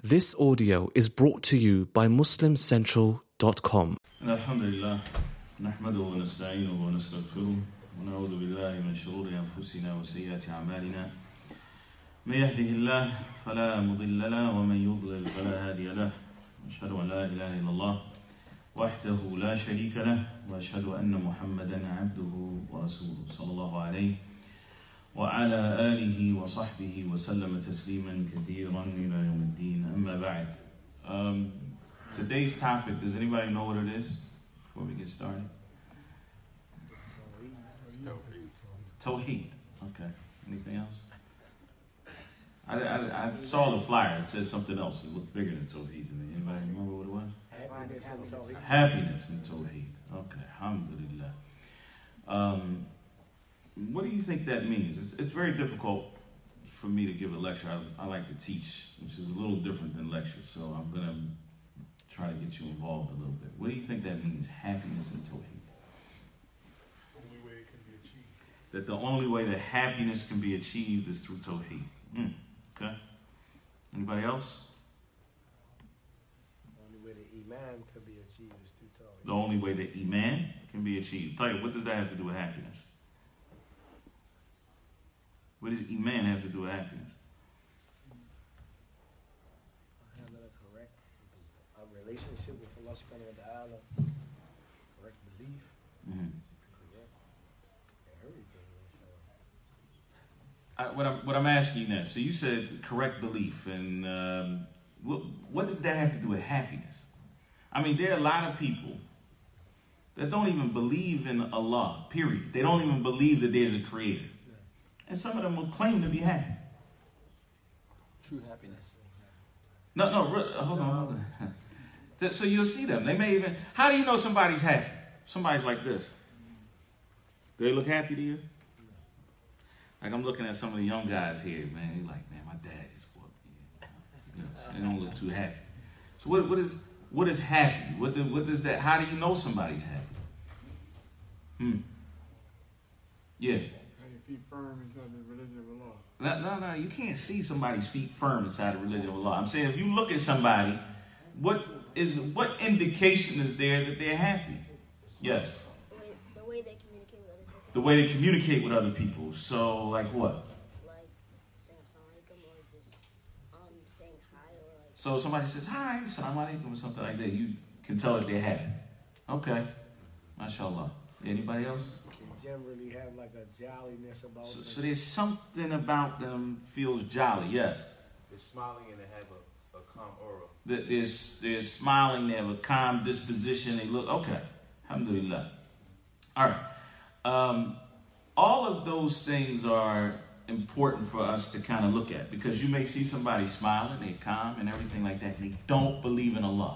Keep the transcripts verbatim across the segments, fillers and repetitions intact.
This audio is brought to you by muslim central dot com. Alhamdulillah, nahmaduhu wa nasta'inuhu wa nastaghfiruh wa na'udhu billahi min shururi anfusina wa sayyiati a'malina. Man yahdihillahu fala mudilla lahu wa man yudlil fala hadiya lahu. Ashhadu an la ilaha illallah wahdahu la sharika lahu wa ashhadu anna Muhammadan 'abduhu wa rasuluhu sallallahu alayhi wa ala alihi wa sahbihi wa sallama tasliman kathiran ila yawmiddin. Amma ba'd. Um, today's topic, does anybody know what it is before we get started? Tawheed. Okay. Anything else? I, I, I saw the flyer. It said something else. It looked bigger than Tawheed to me. Anybody remember what it was? Happiness and Tawheed. Happiness and Tawheed. Okay. Alhamdulillah. Um, what do you think that means? It's, it's very difficult for me to give a lecture. I, I like to teach, which is a little different than lecture. So I'm going to try to get you involved a little bit. What do you think that means, happiness and Tawheed? Only way it can be achieved. That the only way that happiness can be achieved is through Tawheed. Mm, okay. Anybody else? The only way that Iman can be achieved is through Tawheed. The only way that Iman can be achieved. Tell you, what does that have to do with happiness? What does Iman have to do with happiness? Having a correct a relationship with Allah subhanahu wa ta'ala, correct belief, Mm-hmm. correct everything. I, what I'm what I'm asking you now. So you said correct belief, and um, what what does that have to do with happiness? I mean, there are a lot of people that don't even believe in Allah. Period. They don't even believe that there's a creator, and some of them will claim to be happy. True happiness. No, no. Re- hold on. Hold on. Th- So you'll see them. They may even. How do you know somebody's happy? Somebody's like this. Do they look happy to you? Like, I'm looking at some of the young guys here, man. They're like, man, my dad just bought me. You know, they don't look too happy. So what, what is what is happy? What, the, what does that? How do you know somebody's happy? Hmm. Yeah. Have your feet firm inside the religion of Allah. No, no, no. You can't see somebody's feet firm inside the religion of Allah. I'm saying, if you look at somebody, what is what indication is there that they're happy? Yes. The way, the way they communicate with other people. The way they communicate with other people. So, like what? Like saying assalamu alaikum or just um saying hi or like. So somebody says, hi, assalamu alaikum, or something like that. You can tell that they're happy. Okay. MashaAllah. Anybody else? They generally have like a jolliness about So, them. so there's something about them feels jolly. Yes. They're smiling and they have a, a calm aura. That They're, they're smiling. They have a calm disposition. They look, okay. Alhamdulillah. All right. Um, all of those things are important for us to kind of look at, because you may see somebody smiling, they're calm and everything like that, and they don't believe in Allah.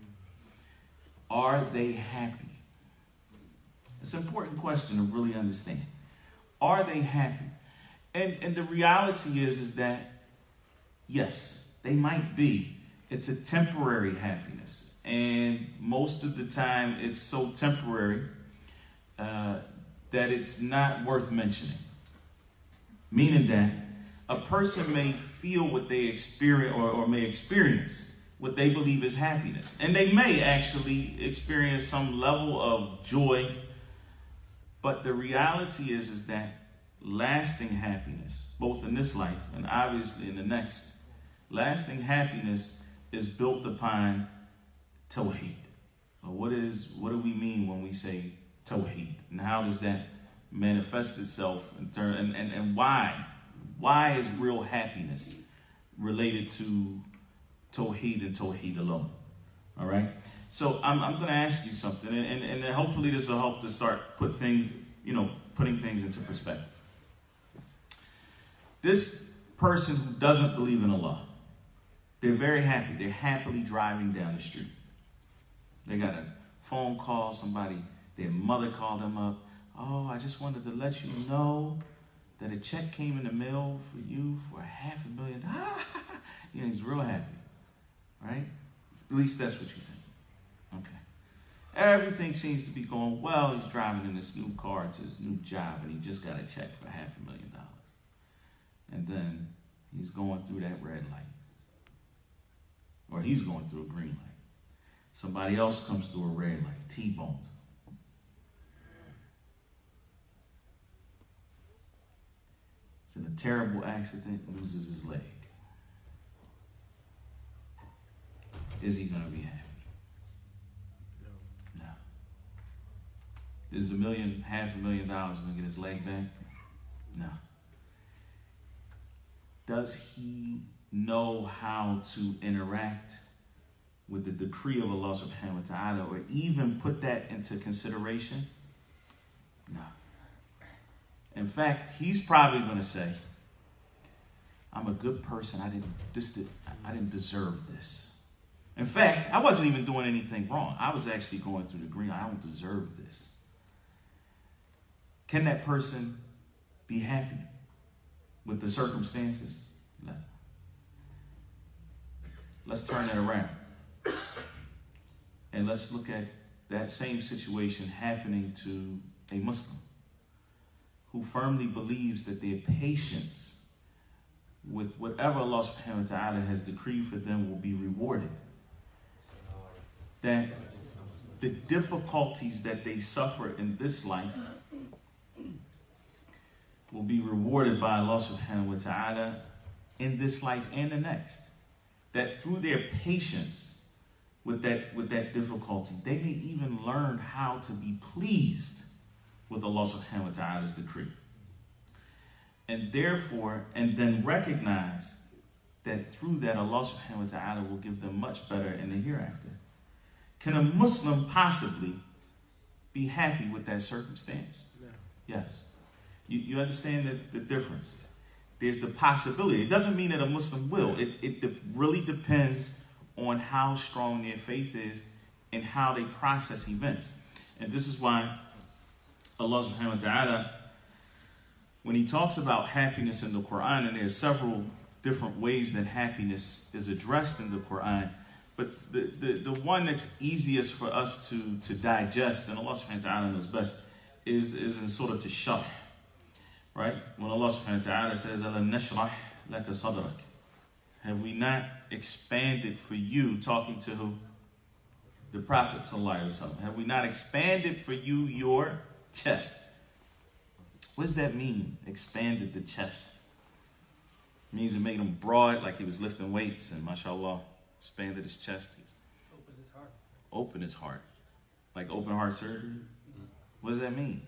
Are they happy? It's an important question to really understand. Are they happy? And and the reality is, is that, yes, they might be. It's a temporary happiness. And most of the time, it's so temporary uh, that it's not worth mentioning. Meaning that a person may feel what they experience, or, or may experience what they believe is happiness. And they may actually experience some level of joy. But the reality is, is that lasting happiness, both in this life and obviously in the next, lasting happiness is built upon Tawheed. Or what is what do we mean when we say Tawheed? And how does that manifest itself in turn, and, and, and why? Why is real happiness related to Tawheed and Tawheed alone? All right? So I'm I'm gonna ask you something, and, and, and hopefully this will help to start put things, you know, putting things into perspective. This person who doesn't believe in Allah, they're very happy. They're happily driving down the street. They got a phone call, somebody, their mother called them up. Oh, I just wanted to let you know that a check came in the mail for you for half a million dollars. Yeah, he's real happy, right? At least that's what you think. Okay. Everything seems to be going well. He's driving in this new car to his new job, and he just got a check for half a million dollars. And then he's going through that red light. he's going through a green light. Somebody else comes through a red light, T-boned. It's in a terrible accident, loses his leg. Is he going to be happy? No. No. Is the million, half a million dollars going to get his leg back? No. Does he know how to interact with the decree of Allah subhanahu wa ta'ala, or even put that into consideration? No. In fact, he's probably going to say, I'm a good person. I didn't, this did, I didn't deserve this. In fact, I wasn't even doing anything wrong. I was actually going through the green. I don't deserve this. Can that person be happy with the circumstances? No. Let's turn that around. And let's look at that same situation happening to a Muslim who firmly believes that their patience with whatever Allah subhanahu wa ta'ala has decreed for them will be rewarded. That the difficulties that they suffer in this life will be rewarded by Allah subhanahu wa ta'ala in this life and the next. That through their patience with that, with that difficulty, they may even learn how to be pleased with Allah subhanahu wa ta'ala's decree. And therefore, and then recognize that through that Allah subhanahu wa ta'ala will give them much better in the hereafter. Can a Muslim possibly be happy with that circumstance? No. Yes. You, you understand the, the difference? There's the possibility. It doesn't mean that a Muslim will. It, it de- really depends on how strong their faith is and how they process events. And this is why Allah subhanahu wa ta'ala, when he talks about happiness in the Quran, and there's several different ways that happiness is addressed in the Quran, but the, the, the one that's easiest for us to, to digest, and Allah subhanahu wa ta'ala knows best, is, is in Surah Ash-Sharh. Right? When Allah subhanahu wa ta'ala says, Alam nashrah laka sadrak. Have we not expanded for you, talking to who? The Prophet sallallahu alaihi wasallam. Have we not expanded for you your chest? What does that mean, expanded the chest? It means it made him broad, like he was lifting weights, and mashallah, expanded his chest. Open his heart. Open his heart. Like open heart surgery? Mm-hmm. What does that mean?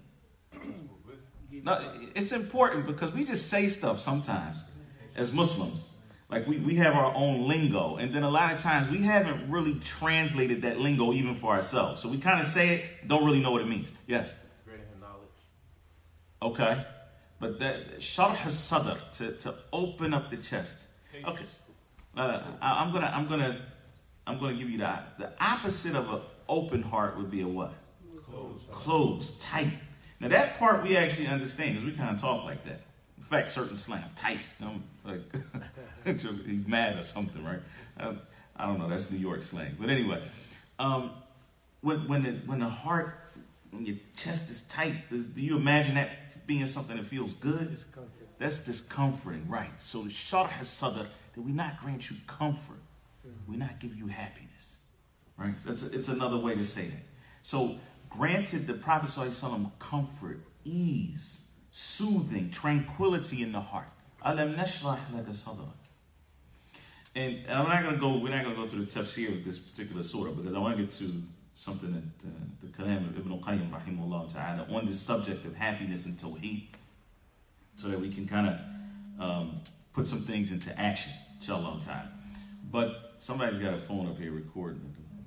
No, it's important because we just say stuff sometimes as Muslims. Like we, we have our own lingo. And then a lot of times we haven't really translated that lingo even for ourselves. So we kind of say it, don't really know what it means. Yes? Greater knowledge. Okay. But that sharh as-sadr, to, to open up the chest. Okay. Uh, I, I'm gonna I'm gonna I'm gonna give you that. The opposite of an open heart would be a what? Closed. Closed, tight. Now that part we actually understand because we kind of talk like that. In fact, certain slang, tight. You know, like he's mad or something, right? I, I don't know. That's New York slang. But anyway, um, when when the when the heart, when your chest is tight, does, do you imagine that being something that feels good? Discomfort. That's discomforting, right? So the sharh as-sadr, that we not grant you comfort, we not give you happiness, right? That's a, it's another way to say that. So granted the Prophet ﷺ comfort, ease, soothing, tranquility in the heart. Alam nashrah laka sadrak. And, and I'm not gonna go. We're not gonna go through the tafsir of this particular surah because I want to get to something that uh, the kalam of Ibn al-Qayyim rahimahullah ta'ala on this subject of happiness and tawheed, so that we can kind of um, put some things into action, inshallah ta'ala. But somebody's got a phone up here recording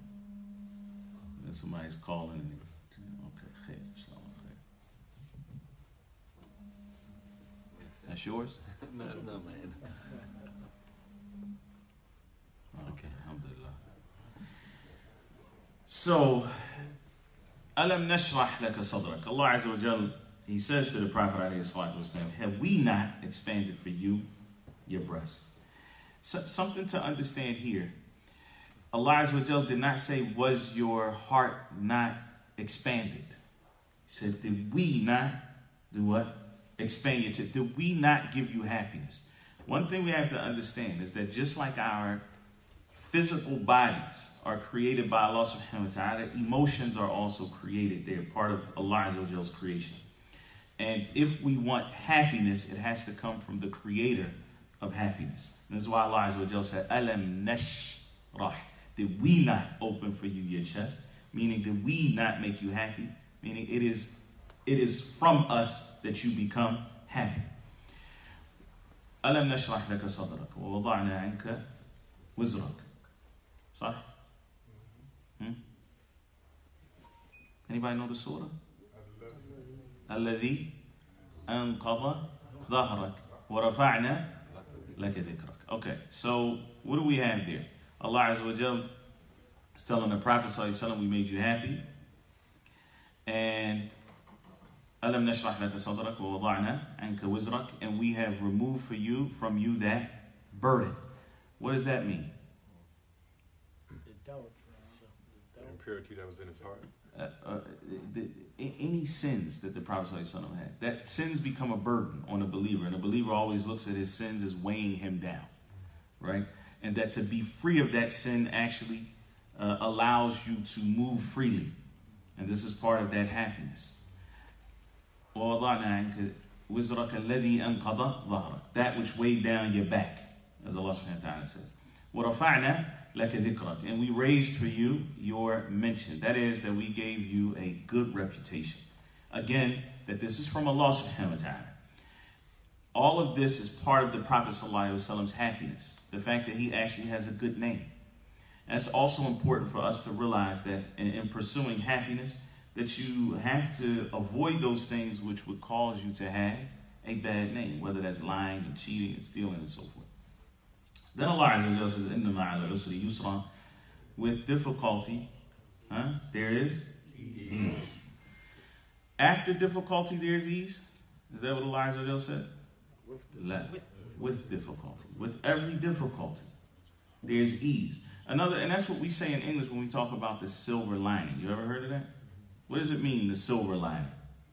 it, and somebody's calling. And okay, that's yours? No, no, man. Okay, alhamdulillah. So, Alam nashrah laka sadrak. Allah Azza wa Jal, He says to the Prophet alayhi salatu wasalam, have we not expanded for you your breast? So, something to understand here. Allah Azza wa Jal did not say, was your heart not expanded? He said, did we not do what? Expand your chest. Did we not give you happiness? One thing we have to understand is that just like our physical bodies are created by Allah subhanahu wa ta'ala, emotions are also created. They're part of Allah Azza wa Jall's creation. And if we want happiness, it has to come from the creator of happiness. And this is why Allah Azza wa Jalla said, Alam nashrah. Did we not open for you your chest? Meaning, did we not make you happy? Meaning, it is, it is from us that you become happy. Alam nashrah laka sadrak wa wada'na anka wizrak. Sorry? Hmm? Anybody know the surah? Alladhi anqadha dhahrak wa rafa'na laka dhikrak. Okay, so what do we have there? Allah Azza wa Jal is telling the Prophet Sallallahu Alaihi Wasallam, we made you happy. And Alam nashrah laka sadrak wa wada'na anka wizrak, and we have removed for you from you that burden. What does that mean? The impurity that was in his heart. Uh, uh, the, the, any sins that the Prophet Sallallahu Alaihi Wasallam had, that sins become a burden on a believer, and a believer always looks at his sins as weighing him down, right? And that to be free of that sin actually uh, allows you to move freely, and this is part of that happiness. That which weighed down your back, as Allah subhanahu wa ta'ala says. وَرَفَعْنَا لَكَ ذِكْرَكَ, and we raised for you your mention. That is, that we gave you a good reputation. Again, that this is from Allah subhanahu wa ta'ala. All of this is part of the Prophet sallallahu alaihi wasallam's happiness. The fact that he actually has a good name. And it's also important for us to realize that in, in pursuing happiness, that you have to avoid those things which would cause you to have a bad name, whether that's lying and cheating and stealing and so forth. Then Allah Azza wa Jalla says, Inna ma'al usri yusra, with difficulty, huh, there is ease. After difficulty, there's ease. Is that what Allah Azza wa Jalla said? With, with difficulty. With every difficulty, there's ease. Another, and that's what we say in English when we talk about the silver lining. You ever heard of that? What does it mean, the silver lining?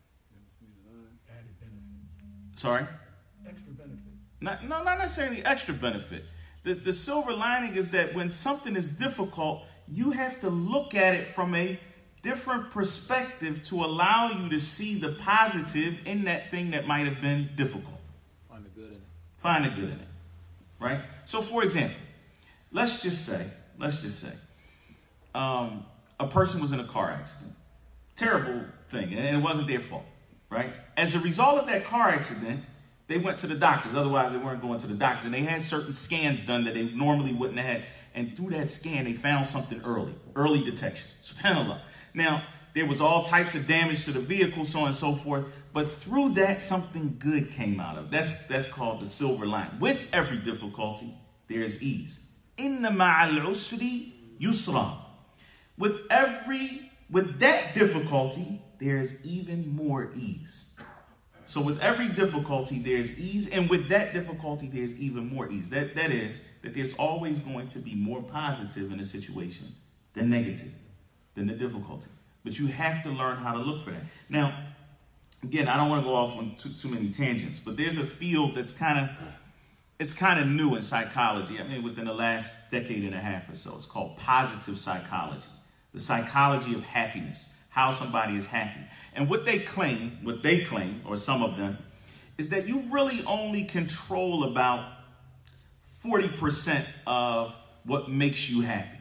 Added benefit. Sorry? Extra benefit. Not, no, not necessarily extra benefit. The, the silver lining is that when something is difficult, you have to look at it from a different perspective to allow you to see the positive in that thing that might have been difficult. Find the good in it. Find the good in it, right? So, for example, let's just say, let's just say, um, a person was in a car accident. Terrible thing, and it wasn't their fault, right? As a result of that car accident, they went to the doctors. Otherwise, they weren't going to the doctors. And they had certain scans done that they normally wouldn't have had. And through that scan, they found something early, early detection. SubhanAllah. Now, there was all types of damage to the vehicle, so on and so forth. But through that, something good came out of it. That's, that's called the silver line. With every difficulty, there is ease. Inna ma'al usri yusra. With every, with that difficulty, there is even more ease. So with every difficulty, there's ease. And with that difficulty, there's even more ease. That, that is, that there's always going to be more positive in a situation than negative, than the difficulty. But you have to learn how to look for that. Now, again, I don't want to go off on too, too many tangents, but there's a field that's kind of, it's kind of new in psychology. I mean, within the last decade and a half or so. It's called positive psychology. The psychology of happiness. How somebody is happy. And what they claim, what they claim, or some of them, is that you really only control about forty percent of what makes you happy.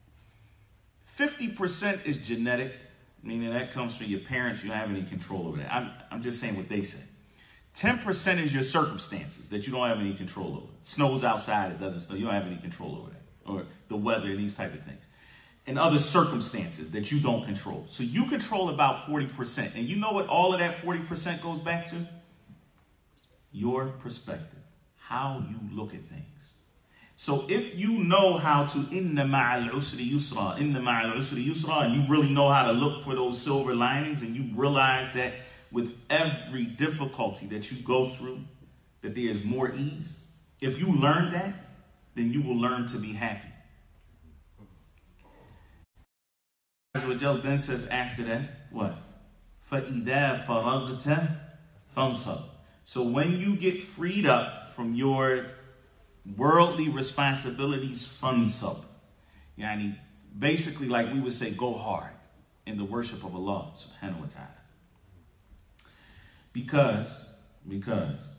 fifty percent is genetic, meaning that comes from your parents. You don't have any control over that. I'm, I'm just saying what they say. ten percent is your circumstances that you don't have any control over. It snows outside, it doesn't snow. You don't have any control over that. Or the weather, these type of things. And other circumstances that you don't control. So you control about forty percent. And you know what all of that forty percent goes back to? Your perspective. How you look at things. So if you know how to inna ma'al usri yusra, inna ma'al usri yusra, and you really know how to look for those silver linings, and you realize that with every difficulty that you go through, that there is more ease. If you learn that, then you will learn to be happy. Allah then says after that, what? فَإِذَا فَرَغْتَ فَانْصَبْ. So when you get freed up from your worldly responsibilities, fansab. Yani, basically, like we would say, go hard in the worship of Allah subhanahu wa ta'ala. Because, because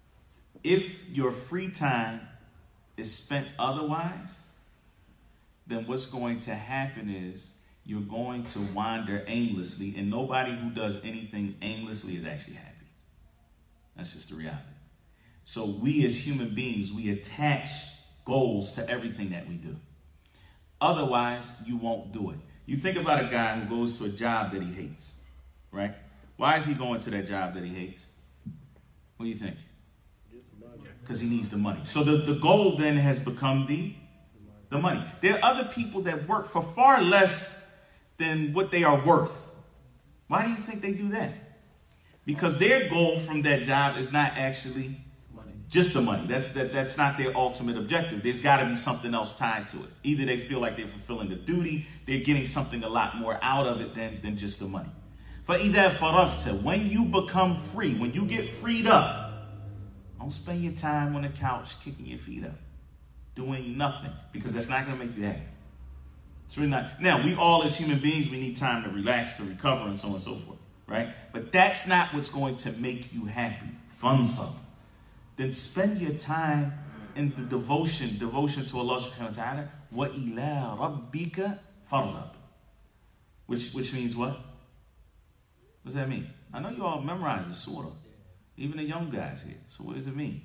if your free time is spent otherwise, then what's going to happen is you're going to wander aimlessly, and nobody who does anything aimlessly is actually happy. That's just the reality. So we as human beings, we attach goals to everything that we do. Otherwise, you won't do it. You think about a guy who goes to a job that he hates, right? Why is he going to that job that he hates? What do you think? Because he needs the money. So the, the goal then has become the, the money. There are other people that work for far less than what they are worth. Why do you think they do that? Because their goal from that job is not actually just the money. That's that, that's not their ultimate objective. There's got to be something else tied to it. Either they feel like they're fulfilling a duty, they're getting something a lot more out of it than, than just the money. فَإِذَا فَرَغْتَ, when you become free, when you get freed up, don't spend your time on the couch kicking your feet up, doing nothing, because that's not going to make you happy. It's really not. Now, we all as human beings, we need time to relax, to recover, and so on and so forth, right? But that's not what's going to make you happy. Fansab. Then spend your time in the devotion, devotion to Allah subhanahu wa ta'ala. وَإِلَىٰ رَبِّكَ فَارْغَبْ. Which, which means what? What does that mean? I know you all memorize the surah, even the young guys here. So what does it mean?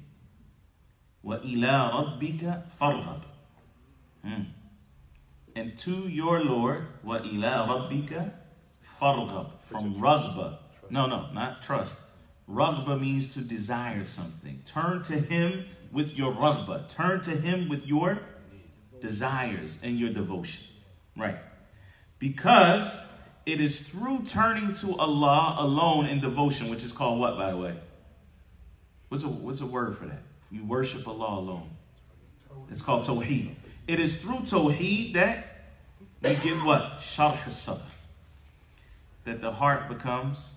وَإِلَىٰ رَبِّكَ فَارْغَبْ. Hmm. And to your Lord, وَإِلَىٰ رَبِّكَ فَارْغَبْ. From raghba. No, no, not trust. Raghba means to desire something. Turn to him with your raghba. Turn to him with your desires and your devotion. Right. Because it is through turning to Allah alone in devotion, which is called what, by the way? What's a, what's a word for that? You worship Allah alone. It's called Tawheed. It is through Tawheed that we get what? Sharh al-Sadr. That the heart becomes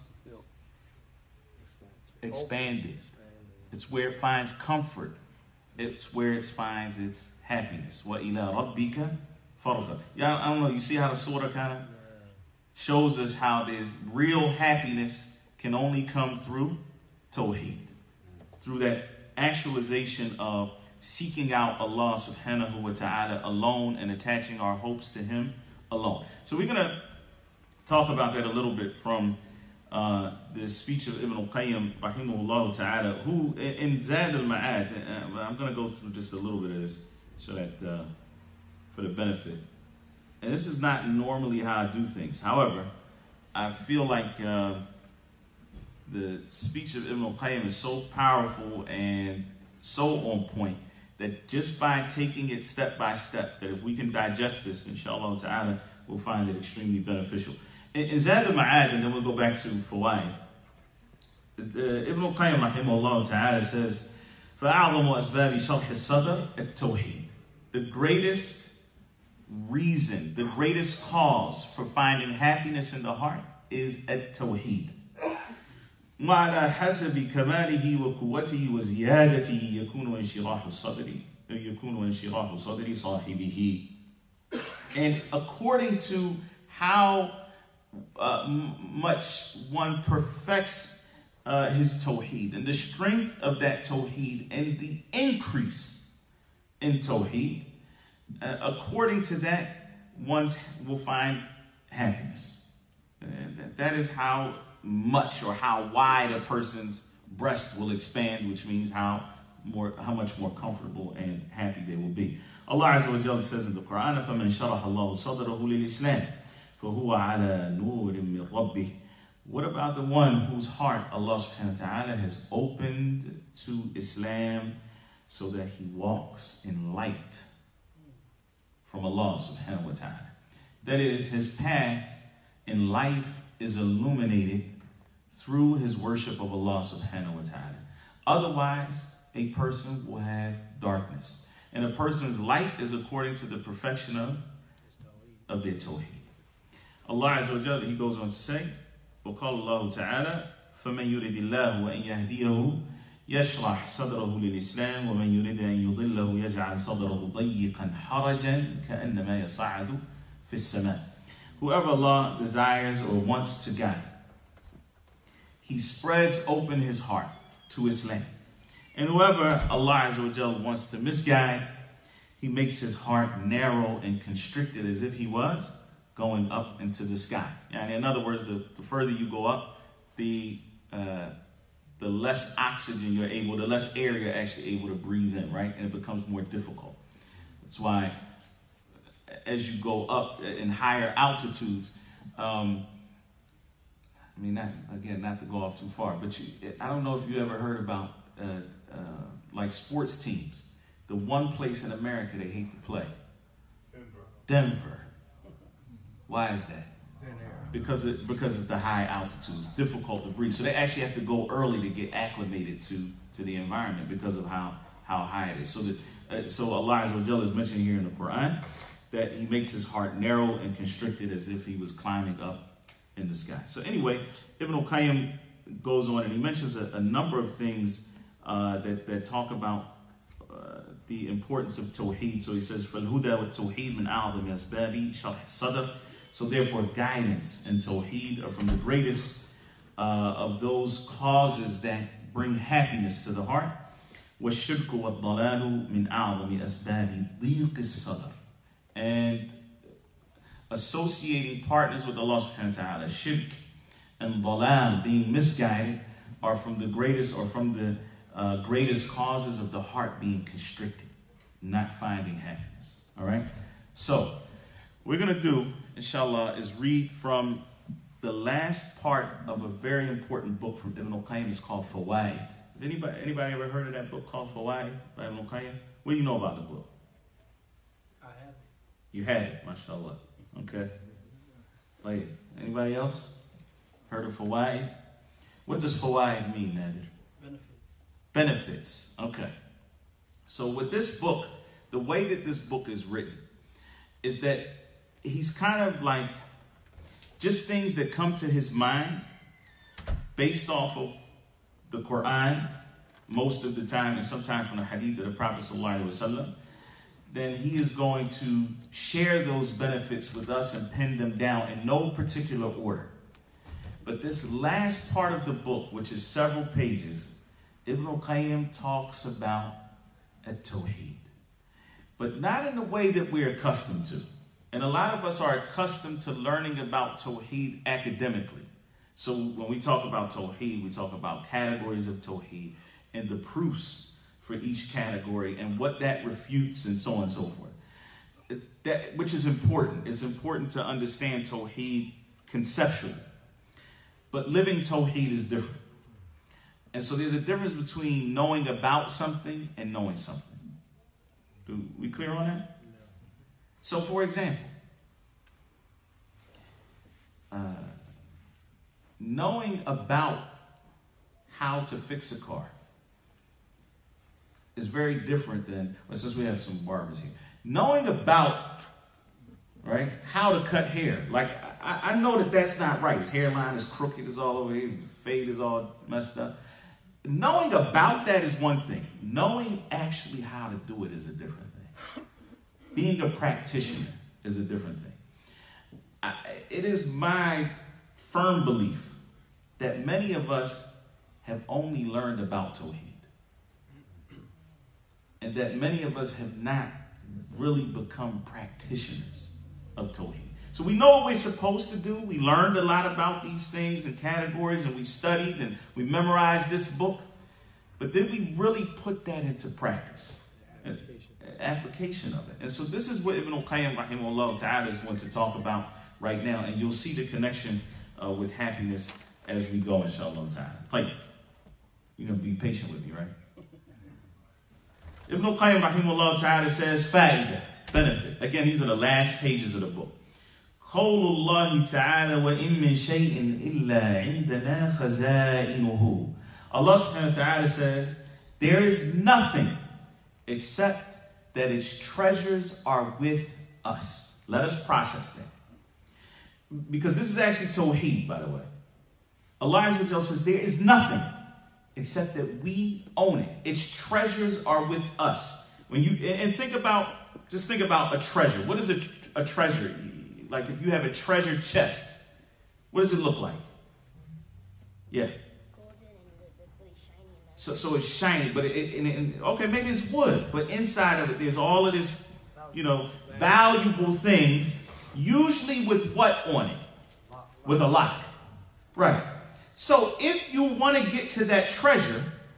expanded. It's where it finds comfort. It's where it finds its happiness. وَإِلَىٰ رَبِّكَ فَارْغَبْ. Yeah, I don't know. You see how the surah kind of shows us how there's real happiness can only come through Tawheed. Through that actualization of seeking out Allah subhanahu wa ta'ala alone and attaching our hopes to Him alone. So we're going to talk about that a little bit from uh, the speech of Ibn al-Qayyim rahimahullah ta'ala, who in Zad al-Ma'ad, uh, I'm going to go through just a little bit of this so that uh, for the benefit. And this is not normally how I do things. However, I feel like uh, the speech of Ibn al-Qayyim is so powerful and so on point that just by taking it step by step, that if we can digest this, inshallah ta'ala, we'll find it extremely beneficial. In Zad al-Ma'ad, and then we'll go back to Fawaid, uh, Ibn al-Qayyim rahimahullah ta'ala says, فَأَعْظَمُ أَسْبَابِ شَرْحِ الصَّدْرِ التَّوْحِيدِ. The greatest reason, the greatest cause for finding happiness in the heart is at-tawheed. وعلى حسب كماله وقوته وزيادته يكون انشراح الصدر يكون انشراح صدر صاحبه. And according to how uh, much one perfects uh, his tawheed and the strength of that tawheed and the increase in tawheed, uh, according to that, one will find happiness. And that is how much or how wide a person's breast will expand, which means how more, how much more comfortable and happy they will be. Allah Azza wa Jalla says in the Quran, فَمَنْ شَرَحَ اللَّهُ صَدْرَهُ لِلْإِسْلَامِ فَهُوَ عَلَى نُورٍ مِّن رَبِّهِ. What about the one whose heart Allah subhanahu wa ta'ala has opened to Islam so that he walks in light from Allah subhanahu wa ta'ala? That is, his path in life is illuminated through his worship of Allah subhanahu wa ta'ala. Otherwise, a person will have darkness. And a person's light is according to the perfection of, of their tawheed. Allah Azza wa Jalla, He goes on to say, وَقَالَ اللَّهُ تَعَالَى فَمَنْ يُرِدِ اللَّهُ وَأَنْ يَهْدِيَهُ يشرح صدره للإسلام ومن يريد أن يضله يجعل صدره ضيقا حرجا كأنما يصعد في السماء. Whoever Allah desires or wants to guide, He spreads open His heart to Islam. And whoever Allah Azza wa Jal wants to misguide, He makes his heart narrow and constricted as if he was going up into the sky. And in other words, the, the further you go up, the uh, the less oxygen you're able, the less air you're actually able to breathe in, right? And it becomes more difficult. That's why as you go up in higher altitudes, um, I mean, not, again, not to go off too far, but you, I don't know if you ever heard about uh, uh, like sports teams. The one place in America they hate to play. Denver. Denver. Why is that? Because it, because it's the high altitude. It's difficult to breathe. So they actually have to go early to get acclimated to, to the environment because of how, how high it is. So that uh, so Allah Azza wa Jalla is mentioned here in the Quran that He makes his heart narrow and constricted as if he was climbing up in the sky. So anyway, Ibn al-Qayyim goes on and he mentions a, a number of things uh, that, that talk about uh, the importance of Tawheed. So he says, فَالْهُدَى وَالتَّوْحِيد مِنْ أَعْظَمِ أَسْبَابِ شَرْحِ الصَّدْرِ. So therefore, guidance and Tawheed are from the greatest uh, of those causes that bring happiness to the heart. وَالشِّرْكُ وَالضَّلَالُ مِنْ أَعْظَمِ أَسْبَابِ ضِيقِ الصَّدْرِ. And associating partners with Allah subhanahu wa ta'ala, shirk and dalal, being misguided, are from the greatest or from the uh, greatest causes of the heart being constricted, not finding happiness. All right? So, what we're going to do, inshallah, is read from the last part of a very important book from Ibn al-Qayyim. It's called Fawaid. Anybody, anybody ever heard of that book called Fawaid by Ibn al-Qayyim? What do you know about the book? I have it. You had it, mashallah. Okay. Like, anybody else heard of Fawaid? What does Fawaid mean, Nadir? Benefits. Benefits. Okay. So with this book, the way that this book is written is that he's kind of like just things that come to his mind based off of the Quran most of the time, and sometimes from the hadith of the Prophet sallallahu alaihi wasallam. Then he is going to share those benefits with us and pin them down in no particular order. But this last part of the book, which is several pages, Ibn al-Qayyim talks about at-Tawheed. But not in the way that we're accustomed to. And a lot of us are accustomed to learning about Tawheed academically. So when we talk about Tawheed, we talk about categories of Tawheed and the proofs for each category and what that refutes and so on and so forth. That, which is important. It's important to understand Tawheed conceptually. But living Tawheed is different. And so there's a difference between knowing about something and knowing something. Do we clear on that? No. So for example, uh, knowing about how to fix a car is very different than, well, since we have some barbers here, knowing about, right, how to cut hair. Like, I, I know that that's not right. His hairline is crooked, is all over here, his fade is all messed up. Knowing about that is one thing. Knowing actually how to do it is a different thing. Being a practitioner is a different thing. I, it is my firm belief that many of us have only learned about Tawheed. And that many of us have not really become practitioners of Tawheed. So we know what we're supposed to do. We learned a lot about these things and categories, and we studied and we memorized this book. But did we really put that into practice? Application. Application of it. And so this is what Ibn al-Qayyim rahimahullah ta'ala is going to talk about right now. And you'll see the connection uh, with happiness as we go, inshallah ta'ala. Like, you're going to be patient with me, right? Ibn al-Qayyim rahimahullah ta'ala says, Fa'idah, benefit. Again, these are the last pages of the book. قول الله تعالى وإن من شيء إلا عندنا خزائنه. Allah subhanahu wa ta'ala says, there is nothing except that its treasures are with us. Let us process that. Because this is actually Tawheed, by the way. Allah Azza wa Jalla says, there is nothing except that we own it. Its treasures are with us. When you and think about, just think about a treasure. What is a, a treasure? Like if you have a treasure chest, what does it look like? Yeah. Golden and really shiny. And So, so it's shiny, but it, it, and it, okay, maybe it's wood, but inside of it, there's all of this, you know, valuable things, usually with what on it? With a lock. Right. So if you want to get to that treasure,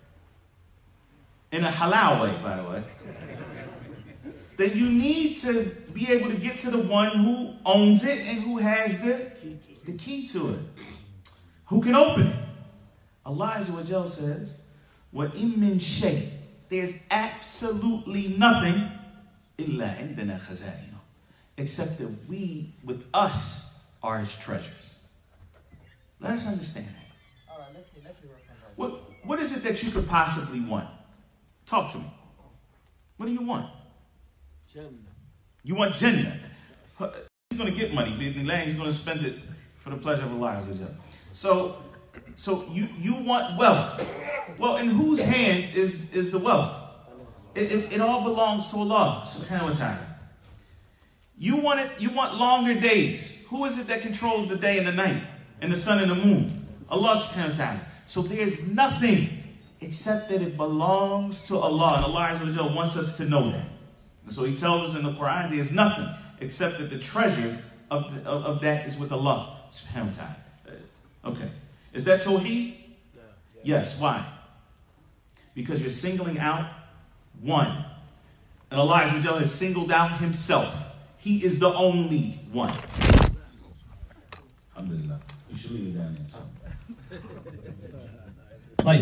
in a halal way, by the way, then you need to be able to get to the one who owns it and who has the, the key to it. Who can open it? Allah Azza wa Jal says, وَإِن مِّن شَيْءٍ, there's absolutely nothing إِلَّا عِندَنَا خَزَائِنُ, except that we, with us, are his treasures. Let us understand that. All right, let's be, let's be working on that. What, what is it that you could possibly want? Talk to me. What do you want? Jannah. You want Jannah. He's going to get money. He's going to spend it for the pleasure of Allah Azza wa Jal. So, so you, you want wealth. Well, in whose hand is, is the wealth? It, it, it all belongs to Allah subhanahu wa ta'ala. You want it, you want longer days. Who is it that controls the day and the night and the sun and the moon? Allah subhanahu wa ta'ala. So there's nothing except that it belongs to Allah. And Allah Azza wa Jalla wants us to know that. And so he tells us in the Quran, there's nothing except that the treasures of, the, of, of that is with Allah subhanahu wa ta'ala. Okay. Is that Tawheed? Yeah. Yes. Why? Because you're singling out one. And Allah Azza wa Jalla has singled out himself. He is the only one. Alhamdulillah. You should leave it down there. Like,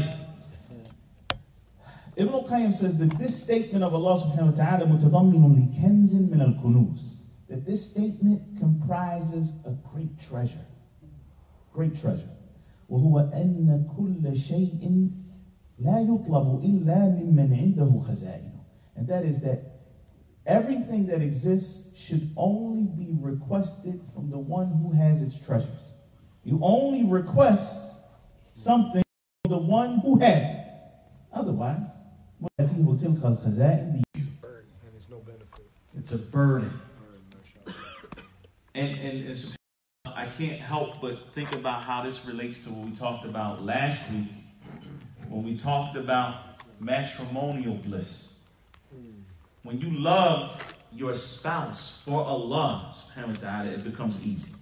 Ibn al-Qayyim says that this statement of Allah subhanahu wa ta'ala متضمن لكنز من الكنوز, that this statement comprises a great treasure. Great treasure. وهو أن كل شيء لا يطلب إلا ممن عنده خزائن. And that is that everything that exists should only be requested from the one who has its treasures. You only request something from the one who has it. Otherwise, It's a burden and it's no benefit. it's a burden. Burden, mashallah. And, and it's, I can't help but think about how this relates to what we talked about last week when we talked about matrimonial bliss. When you love your spouse for Allah subhanahu wa ta'ala, it becomes easy.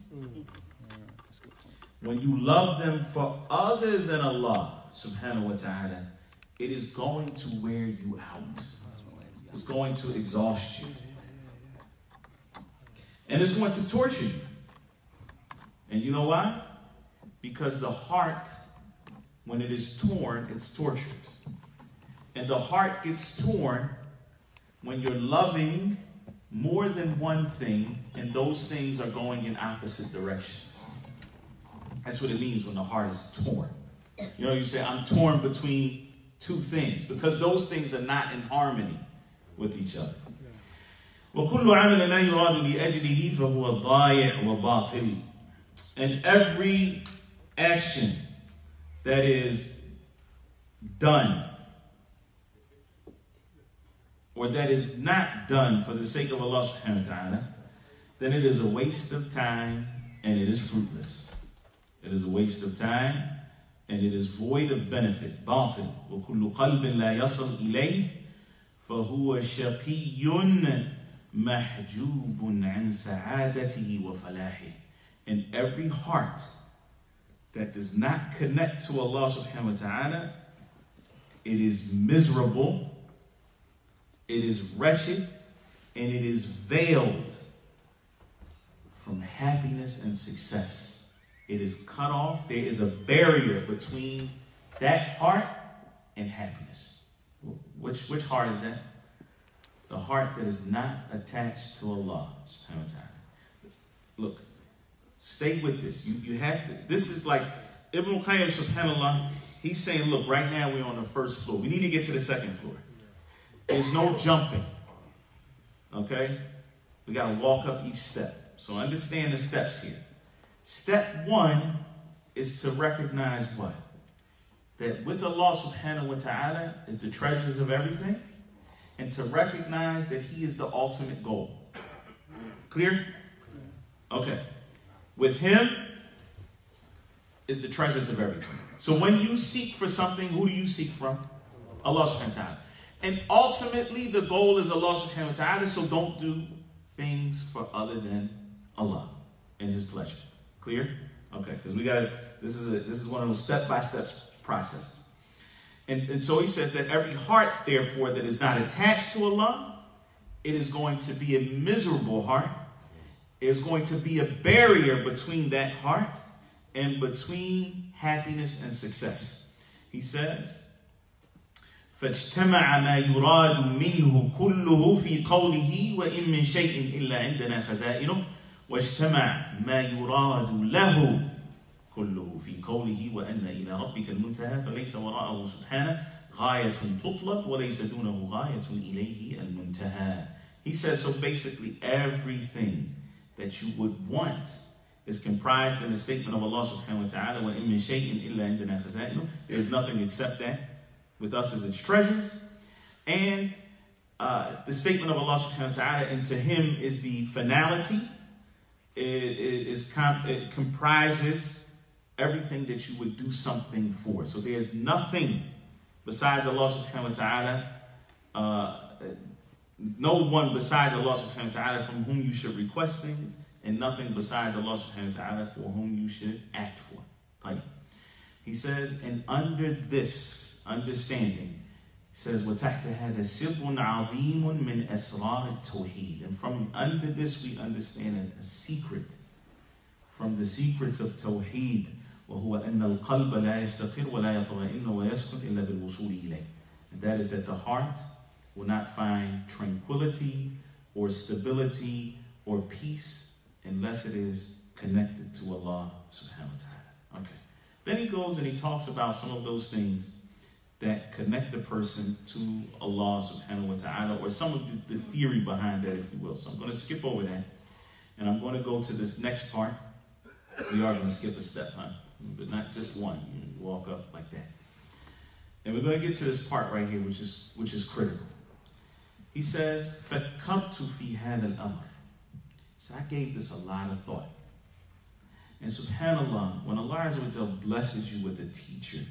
When you love them for other than Allah subhanahu wa ta'ala, it is going to wear you out. It's going to exhaust you. And it's going to torture you. And you know why? Because the heart, when it is torn, it's tortured. And the heart gets torn when you're loving more than one thing, and those things are going in opposite directions. That's what it means when the heart is torn. You know, you say, I'm torn between two things, because those things are not in harmony with each other. وَكُلُّ عَمَلٍ لَا يُرَادُ لِأَجْلِهِ فَهُوَ ضَائِعٌ وَبَاطِلٌ. And every action that is done or that is not done for the sake of Allah subhanahu wa ta'ala, then it is a waste of time and it is fruitless. It is a waste of time and it is void of benefit. باطل. وَكُلُّ قَلْبٍ لَا يَصَلْ إِلَيْهِ فَهُوَ شَقِيٌّ مَحْجُوبٌ عَنْ سَعَادَتِهِ وَفَلَاحِهِ. And every heart that does not connect to Allah subhanahu wa ta'ala, it is miserable, it is wretched, and it is veiled from happiness and success. It is cut off. There is a barrier between that heart and happiness. Which, which heart is that? The heart that is not attached to Allah subhanahu wa ta'ala. Look, stay with this. You, you have to. This is like Ibn al-Qayyim subhanallah. He's saying, look, right now we're on the first floor. We need to get to the second floor. There's no jumping. Okay? We got to walk up each step. So understand the steps here. Step one is to recognize what? that with Allah subhanahu wa ta'ala is the treasures of everything, and to recognize that He is the ultimate goal. Clear? Okay. With Him is the treasures of everything. So when you seek for something, who do you seek from? Allah subhanahu wa ta'ala. And ultimately the goal is Allah subhanahu wa ta'ala, so don't do things for other than Allah and His pleasure. Clear? Okay, because we gotta, this is a, this is one of those step-by-step processes. And, and so he says that every heart, therefore, that is not attached to Allah, it is going to be a miserable heart. It is going to be a barrier between that heart and between happiness and success. He says, فاجتمع ما يراد منه كله في قوله وإن من شيء إلا عندنا خزائنه واجتمع ما يراد له كله في قوله وأن إلى ربك المنتهى فليس وراءه سبحانه غاية تطلب وليس دونه غاية إليه المنتهى. He says, so basically everything that you would want is comprised in the statement of Allah subhanahu wa ta'ala وَإِن مِّن شَيْءٍ إِلَّا عِندَنَا خَزَائِنُهُ. There is nothing except that with us as its treasures. And uh, the statement of Allah subhanahu wa ta'ala, and to Him is the finality. It, it, is comp- it comprises everything that you would do something for. So there's nothing besides Allah subhanahu wa ta'ala, uh, no one besides Allah subhanahu wa ta'ala from whom you should request things, and nothing besides Allah subhanahu wa ta'ala for whom you should act for. Like, he says, and under this understanding, he says, وَتَحْتَ هَذَا سِرٌ عَظِيمٌ مِّنْ أَسْرَارِ التَّوْحِيدِ. And from under this we understand a secret from the secrets of Tawheed. وَهُوَ أَنَّ الْقَلْبَ لَا يَسْتَقِرُ وَلَا يَطْمَئِنُّ وَيَسْكُنْ إِلَّا بِالْوُصُولِ إِلَيْهِ. And that is that the heart will not find tranquility or stability or peace unless it is connected to Allah subhanahu wa ta'ala. Okay. Then he goes and he talks about some of those things that connect the person to Allah subhanahu wa ta'ala, or some of the, the theory behind that, if you will. So I'm going to skip over that, and I'm going to go to this next part. We are going to skip a step, huh? But not just one. You walk up like that. And we're going to get to this part right here, which is which is critical. He says, فَكَّرْتُ فِي هَذَا الْأَمْرِ. So I gave this a lot of thought. And subhanAllah, when Allah Azza wa Jalla blesses you with a teacher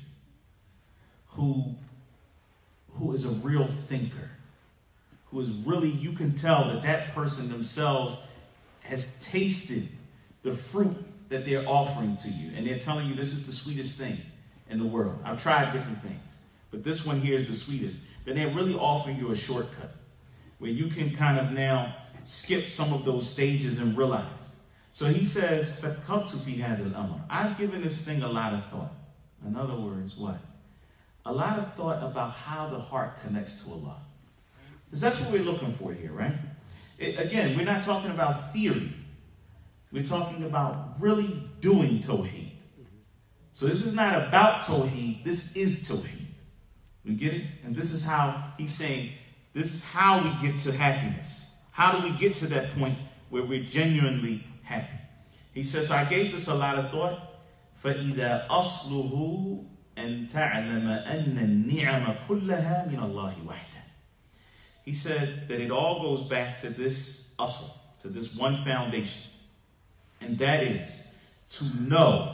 who, who is a real thinker, who is really, you can tell that that person themselves has tasted the fruit that they're offering to you. And they're telling you this is the sweetest thing in the world. I've tried different things, but this one here is the sweetest. Then they're really offering you a shortcut where you can kind of now skip some of those stages and realize. So he says, فَكَّرْتُ فِي هَذَا الْأَمْرِ. I've given this thing a lot of thought. In other words, what? A lot of thought about how the heart connects to Allah. Because that's what we're looking for here, right? It, again, we're not talking about theory. We're talking about really doing Tawheed. So this is not about Tawheed. This is Tawheed. We get it? And this is how he's saying, this is how we get to happiness. How do we get to that point where we're genuinely happy? He says, I gave this a lot of thought. فَإِذَا أَصْلُهُ أَن تَعْلَمَ أَنَّ النِّعَمَ كُلَّهَا مِنَ اللَّهِ وَحْدًا. He said that it all goes back to this asl, to this one foundation. And that is to know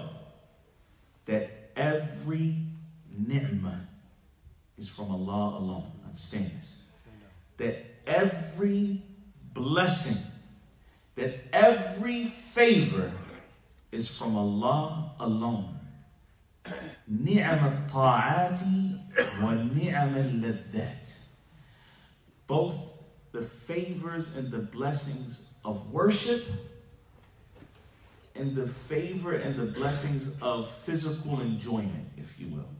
that every ni'mah is from Allah alone. Understand this. That every blessing, that every favor is from Allah alone. Ni'am al-ta'ati wa ni'am al-ladhat. Both the favors and the blessings of worship and the favor and the blessings of physical enjoyment, if you will.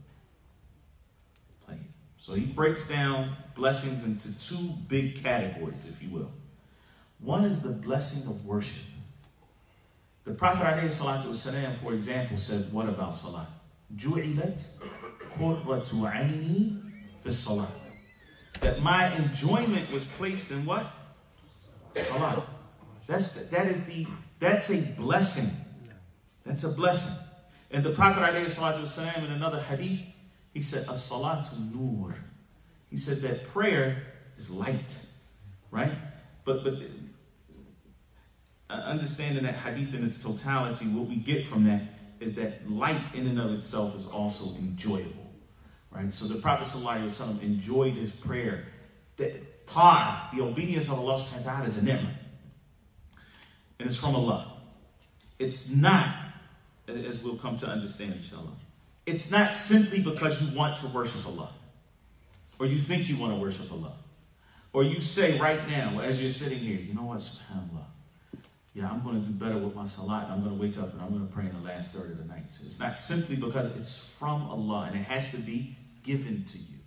So he breaks down blessings into two big categories, if you will. One is the blessing of worship. The Prophet ﷺ, for example, said, what about salah? جُعِلَتْ قُرَّةُ عَيْنِي فِي الصَّلَاةِ. That my enjoyment was placed in what? Salah. That's, that is the, that's a blessing. That's a blessing. And the Prophet ﷺ, in another hadith, He said, as-salatu nur. He said that prayer is light, right? But but uh, understanding that hadith in its totality, what we get from that is that light in and of itself is also enjoyable, right? So the Prophet ﷺ enjoyed his prayer. The ta'ah, the obedience of Allah subhanahu wa ta'ala, is a ni'mah. And it's from Allah. It's not, as we'll come to understand, inshallah, it's not simply because you want to worship Allah, or you think you want to worship Allah, or you say right now, as you're sitting here, you know what, subhanAllah, yeah, I'm going to do better with my salat, and I'm going to wake up and I'm going to pray in the last third of the night. It's not simply because it's from Allah, and it has to be given to you.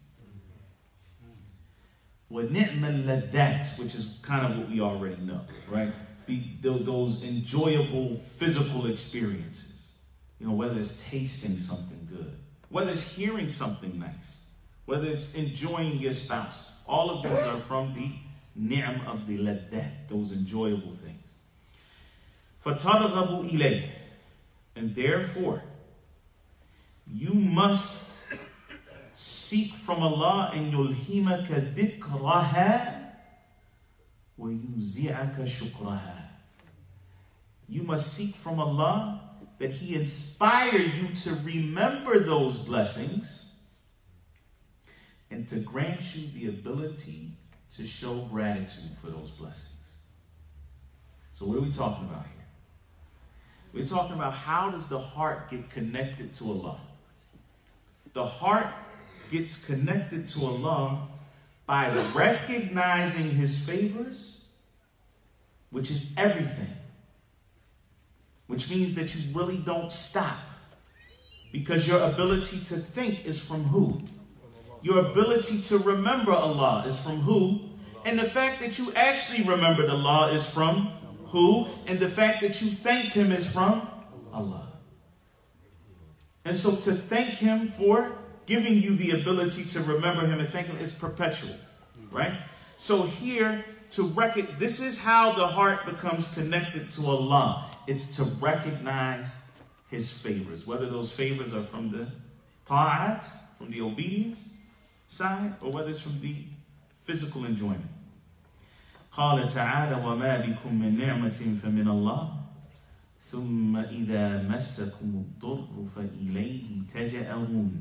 وَنِعْمَ اللَّذَّاتِ, which is kind of what we already know, right? The, the, those enjoyable physical experiences. You know, whether it's tasting something good, whether it's hearing something nice, whether it's enjoying your spouse. All of these are from the ni'am of the laddat, those enjoyable things. فَتَرْغَبُ إِلَيْهِ, and therefore, you must seek from Allah and يُلْهِمَكَ ذِكْرَهَا وَيُزِعَكَ شُكْرَهَا. You must seek from Allah that He inspire you to remember those blessings and to grant you the ability to show gratitude for those blessings. So what are we talking about here? We're talking about how does the heart get connected to Allah? The heart gets connected to Allah by recognizing His favors, which is everything. Which means that you really don't stop. Because your ability to think is from who? Your ability to remember Allah is from who? And the fact that you actually remembered Allah is from who? And the fact that you thanked Him is from Allah. And so to thank Him for giving you the ability to remember Him and thank Him is perpetual. Right? So here, to rec- this is how the heart becomes connected to Allah. It's to recognize His favors, whether those favors are from the ta'at, from the obedience side, or whether it's from the physical enjoyment. قال تعالى وما بكم من نعمة فمن الله ثم إذا مسكم الضر فإليه تجأرون.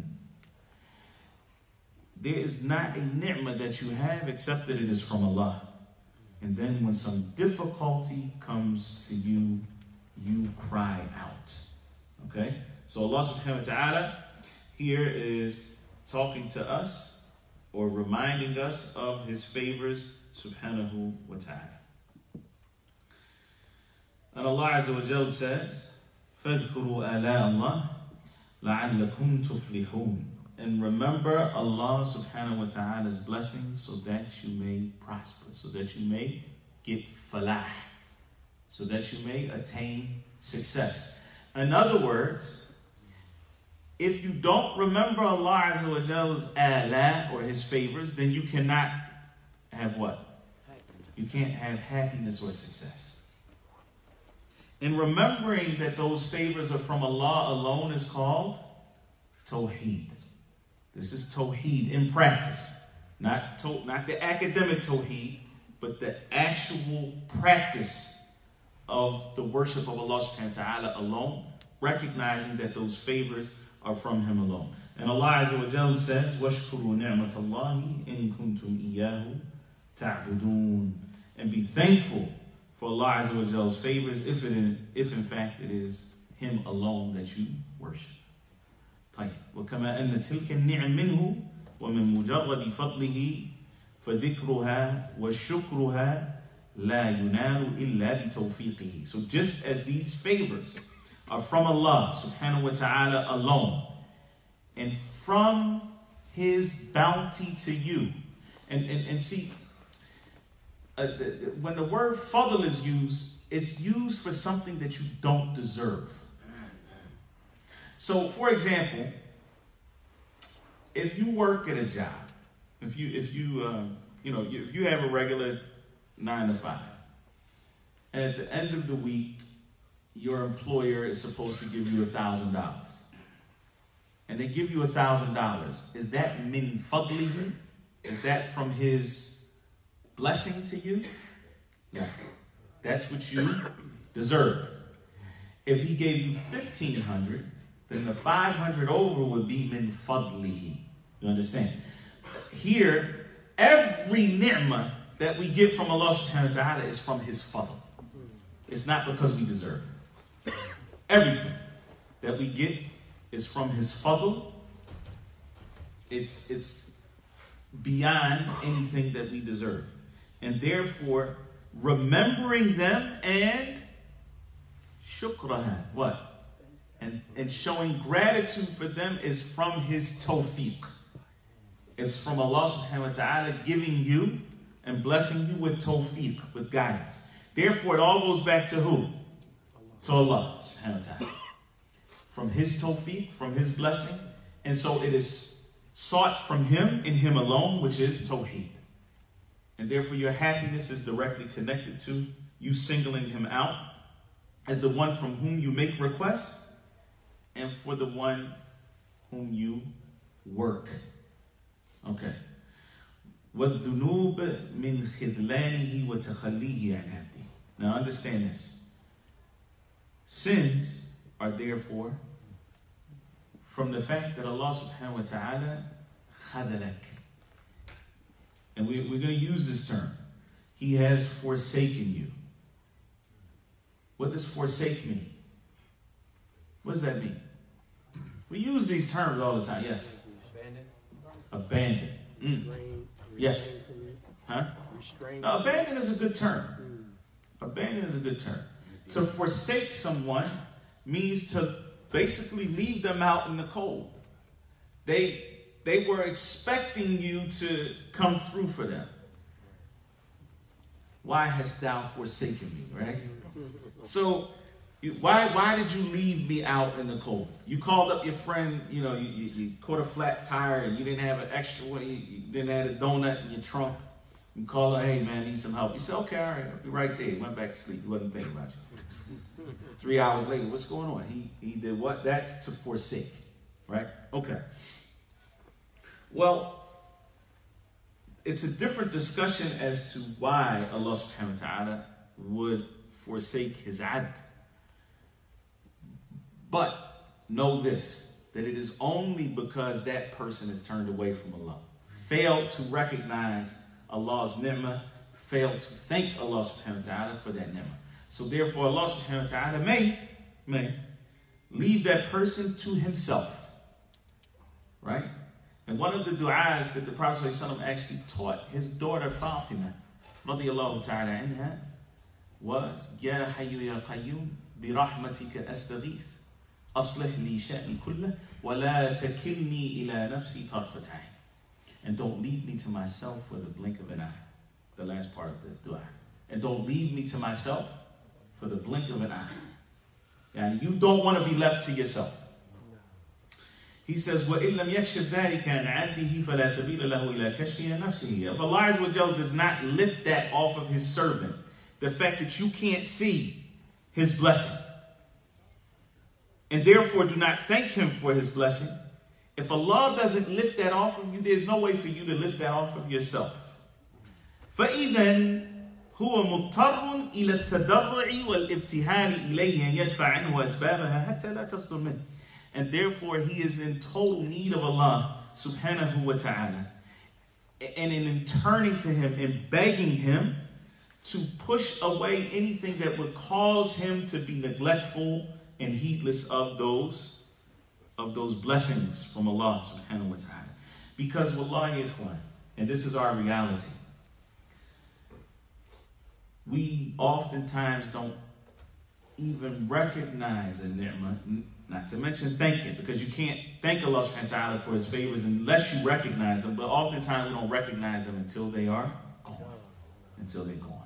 There is not a ni'mah that you have except that it is from Allah. And then when some difficulty comes to you, you cry out. Okay? So Allah subhanahu wa ta'ala here is talking to us or reminding us of His favors subhanahu wa ta'ala. And Allah Azza wa Jal says, فَاذْكُرُوا آلَاءَ اللَّهِ لَعَلَّكُمْ تُفْلِحُونَ. And remember Allah subhanahu wa ta'ala's blessings so that you may prosper, so that you may get falah, so that you may attain success. In other words, if you don't remember Allah Azza wa Jal's ala or His favors, then you cannot have what? You can't have happiness or success. And remembering that those favors are from Allah alone is called Tawheed. This is Tawheed in practice. Not, to, not the academic Tawheed, but the actual practice of the worship of Allah subhanahu wa ta'ala alone, recognizing that those favors are from Him alone. And Allah Azza wa Jalla says, وَاشْكُرُوا نِعْمَةَ اللَّهِ إِن كُنْتُمْ إِيَّاهُ تَعْبُدُونَ. And be thankful for Allah Azza wa Jalla's favors if, it in, if in fact it is Him alone that you worship. طيب. وكما أن تلك النعم منه ومن مجرد فضله فذكرها وشكرها لا ينال إلا بتوفيقه. So just as these favors are from Allah subhanahu wa ta'ala alone, and from His bounty to you. And, and, and see, uh, the, the, when the word fadl is used, it's used for something that you don't deserve. So, for example, if you work at a job, if you, if you, uh, you know, if you have a regular nine to five, and at the end of the week, your employer is supposed to give you a thousand dollars. and they give you a thousand dollars, is that min fadlihi? Is that from his blessing to you? No. That's what you deserve. If he gave you fifteen hundred, then the five hundred over would be min fadlihi. You understand? Here, every ni'mah that we get from Allah subhanahu wa ta'ala is from his fadl. It's not because we deserve it. Everything that we get is from his fadl. It's, it's beyond anything that we deserve. And therefore, remembering them and shukrahan, what? And, and showing gratitude for them is from his tawfiq. It's from Allah subhanahu wa ta'ala giving you and blessing you with tawfiq, with guidance. Therefore, it all goes back to who? To Allah subhanahu wa ta'ala. From his tawfiq, from his blessing. And so it is sought from him, in him alone, which is tawheed. And therefore your happiness is directly connected to you singling him out as the one from whom you make requests and for the one whom you work. Okay. وَالذُّنُوبِ مِنْ خِذْلَانِهِ وَتَخَلِّيهِ عَنْ عَبْدِهِ. Now understand this. Sins are therefore from the fact that Allah subhanahu wa ta'ala khadalak. And we, we're going to use this term. He has forsaken you. What does forsake mean? What does that mean? We use these terms all the time. Yes. Abandon. Abandon. Mm. Restrain, Yes. Huh? Restrain. Now, abandon is a good term. Abandon is a good term. To forsake someone means to basically leave them out in the cold. They they were expecting you to come through for them. Why hast thou forsaken me, right? So you, why why did you leave me out in the cold? You called up your friend, you know, you, you, you caught a flat tire and you didn't have an extra one, you, you didn't have a donut in your trunk. You call her, hey man, I need some help. You said, okay, all right, I'll be right there. He went back to sleep. He wasn't thinking about you. Three hours later, what's going on? He he did what? That's to forsake, right? Okay. Well, it's a different discussion as to why Allah subhanahu wa ta'ala would forsake his abd. But know this, that it is only because that person is turned away from Allah, failed to recognize Allah's ni'mah, failed to thank Allah subhanahu wa ta'ala for that ni'mah. So therefore Allah subhanahu wa ta'ala may, may leave that person to himself. Right? And one of the du'as that the Prophet ﷺ actually taught his daughter Fatima radiyallahu ta'ala anha was, Ya hayyu ya qayyum bi rahmatika astaghith aslih li sha'ni kullah wa la takilni ila nafsi tarfat ayn. And don't leave me to myself with a blink of an eye. The last part of the dua. And don't leave me to myself for the blink of an eye. And you don't want to be left to yourself. He says, وَإِن لَمْ يَكْشِفْ ذَلِكَ عَنْ عَبْدِهِ فَلَا سَبِيلَ لَهُ إِلَى كَشْفِهِ نَفْسِهِ. If Allah Azza wa Jalla does not lift that off of his servant, the fact that you can't see his blessing, and therefore do not thank him for his blessing, if Allah doesn't lift that off of you, there's no way for you to lift that off of yourself. فَإِذًا هُوَ مُضْطَرٌ إِلَى التَّضَرُّعِ وَالْإِبْتِهَالِ إِلَيْهِ أَنْ يَدْفَعَ عَنْهُ أَسْبَابَهَا حَتَّى لَا تَصْدُرْ مِنْهُ. And therefore he is in total need of Allah subhanahu wa ta'ala. And in turning to him and begging him to push away anything that would cause him to be neglectful and heedless of those of those blessings from Allah subhanahu wa ta'ala. Because wallahi ikhwan, and this is our reality, we oftentimes don't even recognize a ni'mah, not to mention thank it, because you can't thank Allah subhanahu wa ta'ala for his favors unless you recognize them, but oftentimes we don't recognize them until they are gone. Until they're gone.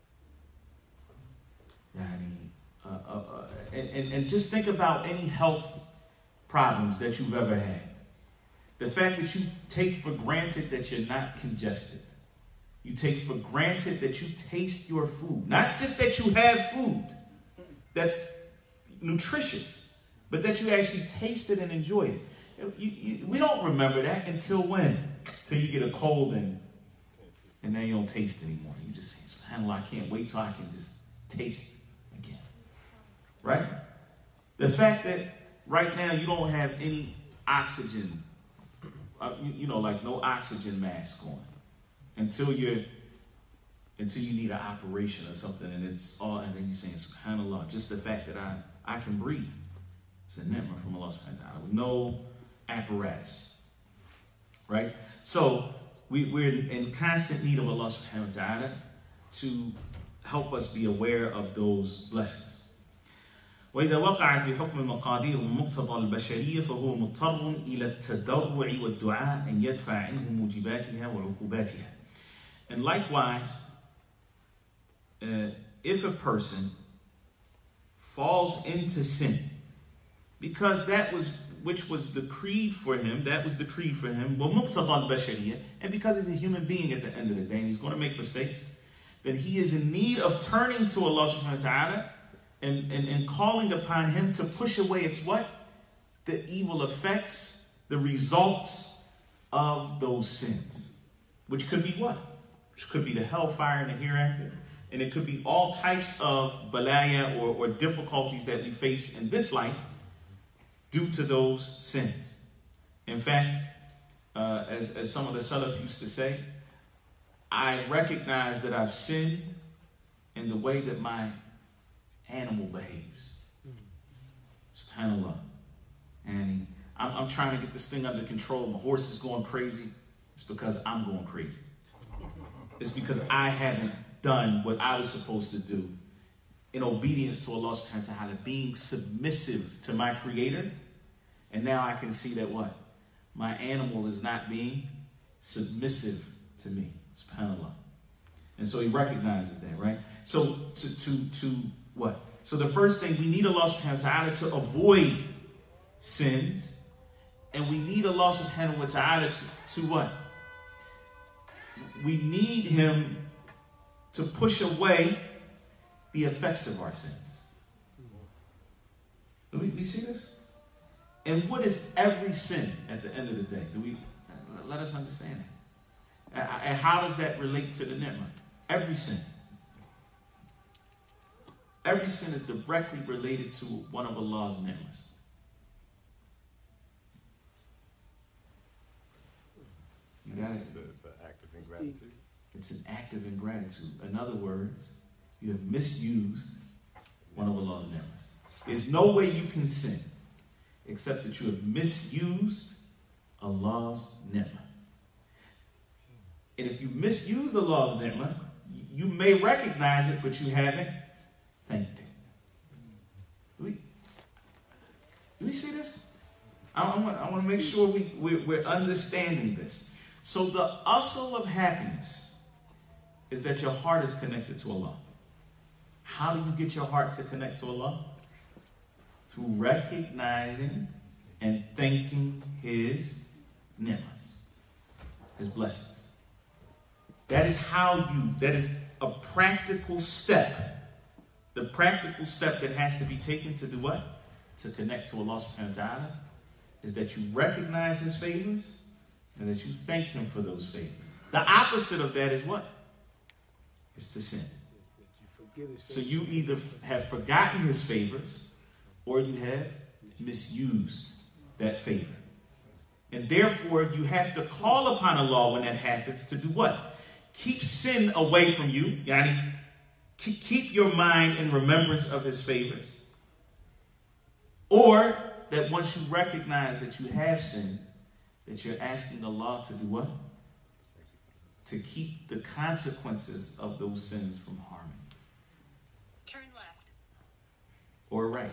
Yani, uh, uh, uh, and, and, and just think about any health problems that you've ever had. The fact that you take for granted that you're not congested. You take for granted that you taste your food. Not just that you have food that's nutritious, but that you actually taste it and enjoy it. You, you, we don't remember that until when? Till you get a cold and and then you don't taste anymore. You just say, SubhanAllah, I can't wait till I can just taste again. Right? The fact that right now you don't have any oxygen, uh, you, you know, like no oxygen mask on until you're until you need an operation or something, and it's all, and then you're saying, SubhanAllah, just the fact that I, I can breathe. It's a ni'mah from Allah subhanahu wa ta'ala with no apparatus. Right? So we, we're in constant need of Allah subhanahu wa ta'ala to help us be aware of those blessings. وإذا وقعت بحكم المقادير ومقتضى البشرية فهو مضطر إلى التضرع والدعاء أن يدفع عنه موجباتها وعقوباتها. And likewise, uh, if a person falls into sin, because that was which was decreed for him, that was decreed for him, ومقتضى البشرية, and because he's a human being at the end of the day, and he's going to make mistakes, then he is in need of turning to Allah subhanahu wa ta'ala and, and, and calling upon him to push away its what? The evil effects, the results of those sins. Which could be what? Which could be the hellfire and the hereafter. And it could be all types of balaya or, or difficulties that we face in this life due to those sins. In fact, uh, as, as some of the Salaf used to say, I recognize that I've sinned in the way that my animal behaves. SubhanAllah. And I'm, I'm trying to get this thing under control. My horse is going crazy. It's because I'm going crazy. It's because I haven't done what I was supposed to do in obedience to Allah subhanahu wa ta'ala, being submissive to my Creator. And now I can see that what? My animal is not being submissive to me. SubhanAllah. And so he recognizes that, right? So to, to, to what? So the first thing, we need Allah subhanahu wa ta'ala to avoid sins. And we need Allah subhanahu wa ta'ala to, to what? We need him to push away the effects of our sins. Do we, we see this? And what is every sin at the end of the day? Do we let us understand that? And how does that relate to the ni'mah? Every sin. Every sin is directly related to one of Allah's ni'mahs. You got it? It's, a, it's an act of ingratitude. It's an act of ingratitude. In other words, you have misused one of Allah's ni'mahs. There's no way you can sin except that you have misused Allah's ni'mah. And if you misuse Allah's ni'mah, you may recognize it, but you haven't thanked it. Do we, do we see this? I, I, want, I want to make sure we, we're, we're understanding this. So the asl of happiness is that your heart is connected to Allah. How do you get your heart to connect to Allah? Through recognizing and thanking His ni'mas, His blessings. That is how you, that is a practical step. The practical step that has to be taken to do what? To connect to Allah subhanahu wa ta'ala is that you recognize His favors and that you thank Him for those favors. The opposite of that is what? Is to sin. So you either have forgotten His favors or you have misused that favor. And therefore, you have to call upon Allah when that happens to do what? Keep sin away from you. Yani, keep your mind in remembrance of His favors. Or that once you recognize that you have sinned, that you're asking Allah to do what? To keep the consequences of those sins from harming you. Turn left. Or right.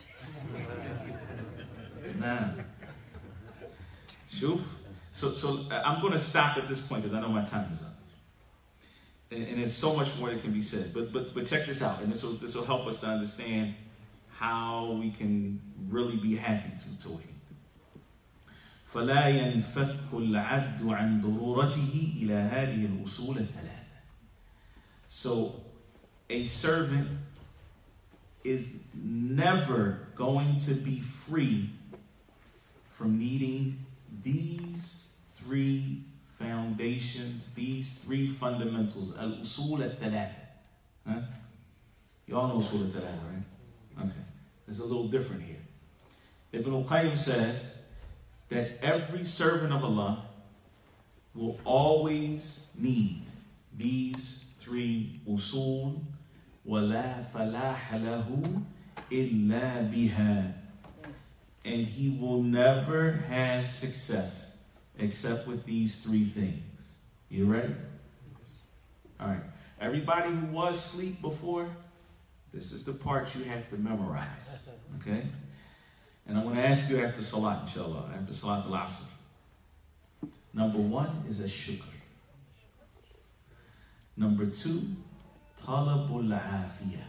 Nah. Shuf. So, so I'm going to stop at this point because I know my time is up. And, and there's so much more that can be said. But but but check this out, and this will this will help us to understand how we can really be happy through Tawheed. فلا ينفك العبد عن ضرورته إلى هذه الأصول الثلاثة. So a servant is never going to be free from needing these three foundations, these three fundamentals. Al-usul al-thalatha. Huh? Y'all know usul al-thalatha, right? Okay. It's a little different here. Ibn al-Qayyim says that every servant of Allah will always need these three usul. وَلَا فَلَاحَ لَهُ إِلَّا بِهَا. And he will never have success except with these three things. You ready? All right. Everybody who was asleep before, this is the part you have to memorize. Okay? And I'm going to ask you after Salat, inshallah, after Salat al-Asr. Number one is a shukr. Number two, talabul afiyah.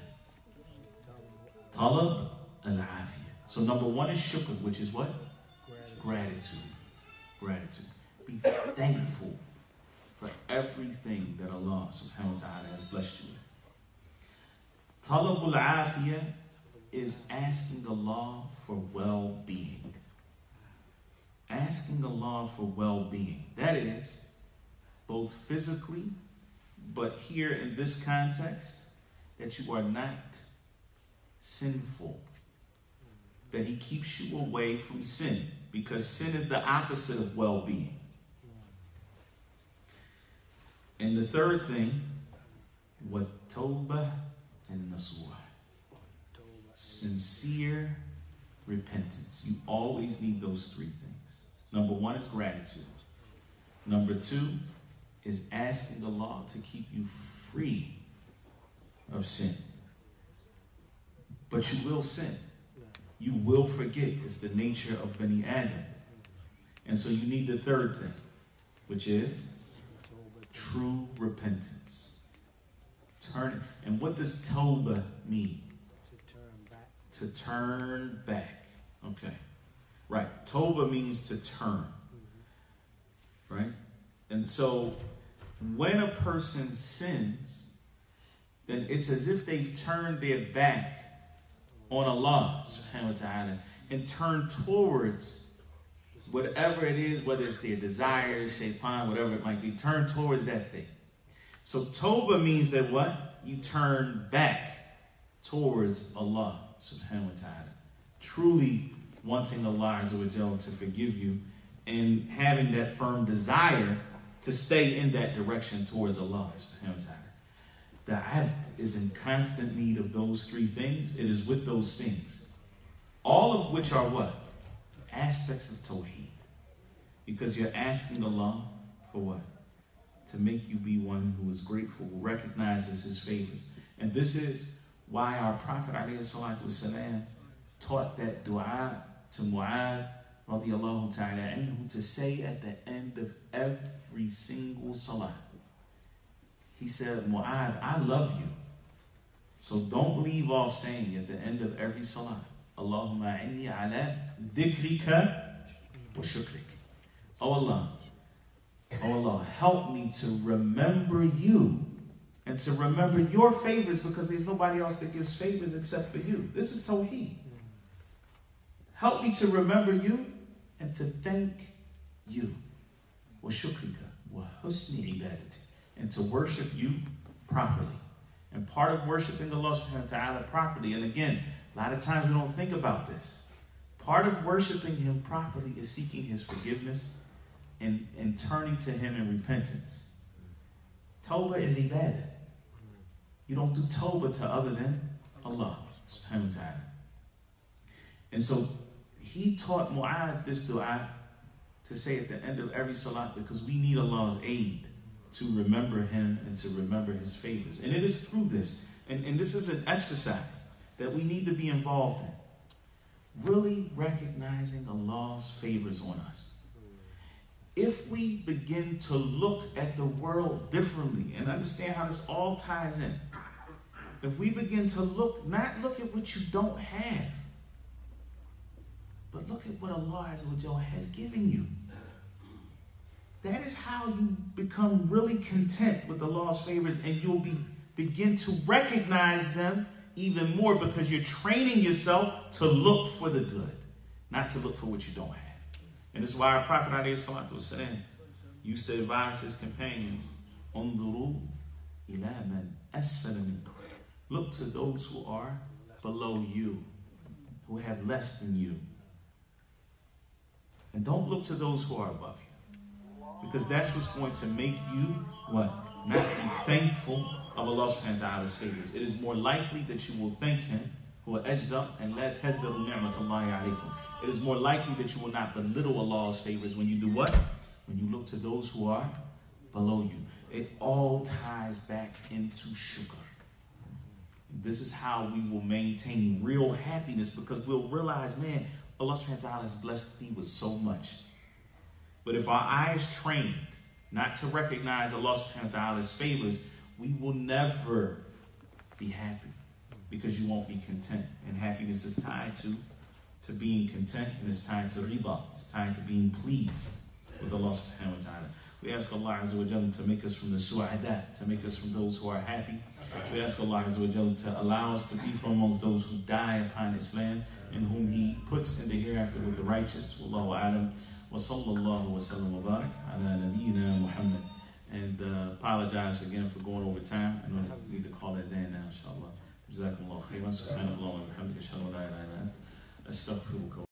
Talab al-afiyah. So number one is shukr, which is what? Gratitude. Gratitude. Be thankful for everything that Allah subhanahu wa ta'ala has blessed you with. Talabul afiyah is asking Allah for well-being. Asking Allah for well-being. That is, both physically, but here in this context, that you are not sinful. That He keeps you away from sin, because sin is the opposite of well-being. And the third thing, what tawbah and nasuh. Sincere repentance. You always need those three things. Number one is gratitude. Number two is asking Allah to keep you free of sin. But you will sin. You will forget. It's the nature of Bani Adam. And so you need the third thing, which is true repentance. Turn. And what does tawbah mean? To turn back. To turn back. Okay. Right. Tawbah means to turn. Right? And so when a person sins, then it's as if they've turned their back on Allah subhanahu wa ta'ala and turned towards whatever it is, whether it's their desires, shaitan, whatever it might be, turn towards that thing. So tawbah means that what? You turn back towards Allah subhanahu wa ta'ala. Truly wanting Allah Azza wa Jalla to forgive you and having that firm desire to stay in that direction towards Allah subhanahu wa ta'ala. The abd is in constant need of those three things. It is with those things. All of which are what? Aspects of Tawheed. Because you're asking Allah for what? To make you be one who is grateful, who recognizes His favors. And this is why our Prophet ﷺ taught that dua to Mu'adh radiallahu ta'ala anhu to say at the end of every single salah. He said, Mu'adh, I love you. So don't leave off saying at the end of every salah, Allahumma inni ala dhikrika wa shukrik. Oh Allah, oh Allah, help me to remember you and to remember your favors, because there's nobody else that gives favors except for you. This is Tawheed. Help me to remember you and to thank you. Wa shukrika wa husni ibadati. And to worship you properly. And part of worshiping Allah subhanahu wa ta'ala properly, and again, a lot of times we don't think about this. Part of worshiping Him properly is seeking His forgiveness and, and turning to Him in repentance. Tawbah is ibadah. You don't do tawbah to other than Allah subhanahu wa ta'ala. And so He taught Mu'adh this dua to say at the end of every salat, because we need Allah's aid to remember Him and to remember His favors. And it is through this, and, and this is an exercise that we need to be involved in. Really recognizing Allah's favors on us. If we begin to look at the world differently and understand how this all ties in, if we begin to look, not look at what you don't have, but look at what Allah Azza wa Jalla has given you. That is how you become really content with Allah's favors, and you'll be begin to recognize them even more, because you're training yourself to look for the good, not to look for what you don't have. And this is why our Prophet ﷺ used to advise his companions, "Unduru ila man asfala minkum." Look to those who are below you, who have less than you. And don't look to those who are above you. Because that's what's going to make you, what? Not be thankful of Allah subhanahu wa ta'ala's favors. It is more likely that you will thank Him, who will ajda and la tazdaru ni'matallahi alaykum. It is more likely that you will not belittle Allah's favors when you do what? When you look to those who are below you. It all ties back into shukr. This is how we will maintain real happiness, because we'll realize, man, Allah subhanahu wa ta'ala has blessed me with so much. But if our eyes trained not to recognize Allah subhanahu wa ta'ala's favors, we will never be happy, because you won't be content. And happiness is tied to, to being content, and it's tied to rida. It's tied to being pleased with Allah subhanahu wa ta'ala. We ask Allah Azza wa Jalla to make us from the su'adat, to make us from those who are happy. We ask Allah Azza wa Jalla to allow us to be from amongst those who die upon Islam, and whom He puts in the hereafter with the righteous. Wallahu a'lam. Wa sallallahu wa sallam wa barak ala nabiyyina Muhammad. And uh, apologize again for going over time. I know we need to call it there now, inshallah. Jazakumullah khairan. Subhanallah wa bihamdika. Ashhadu an la ilaha illa anta. Astaghfiruka.